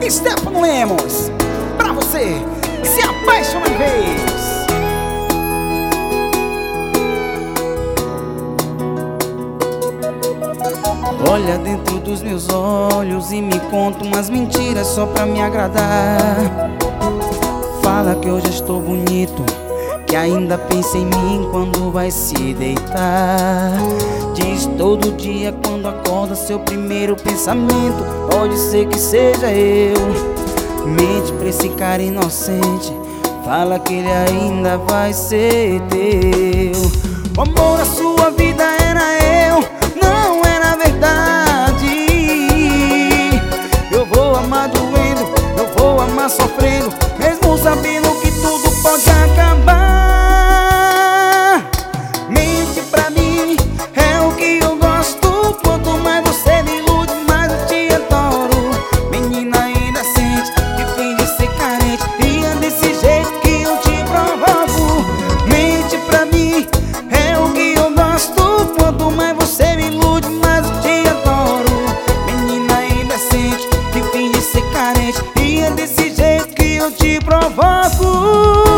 Stefano Lemos, pra você se apaixonar de vez. Olha dentro dos meus olhos e me conta umas mentiras só pra me agradar. Fala que eu já estou bonito, que ainda pensa em mim quando vai se deitar. Diz todo dia quando acorda seu primeiro pensamento, pode ser que seja eu. Mente pra esse cara inocente, fala que ele ainda vai ser teu. O amor da sua vida era eu, não era verdade. Eu vou amar doendo, eu vou amar sofrendo, mesmo sabendo que tudo pode acabar. Mente pra mim, é o que eu gosto. Quanto mais você me ilude, mais eu te adoro. Menina inocente, que finge ser carente, e é desse jeito que eu te provoco. Mente pra mim, é o que eu gosto. Quanto mais você me ilude, mais eu te adoro. Menina inocente, que finge ser carente, e é desse jeito que eu te provoco.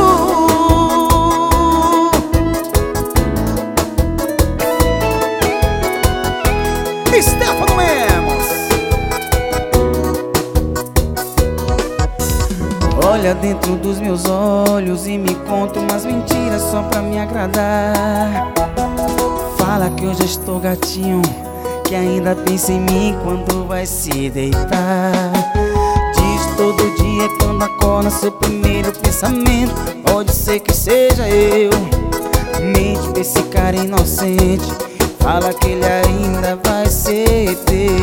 Stefano Lemos. Olha dentro dos meus olhos e me conta umas mentiras só pra me agradar. Fala que eu já estou gatinho, que ainda pensa em mim quando vai se deitar. Diz todo dia quando acorda seu primeiro pensamento, pode ser que seja eu. Mente pra esse cara inocente, fala que ele ainda vai ser teu.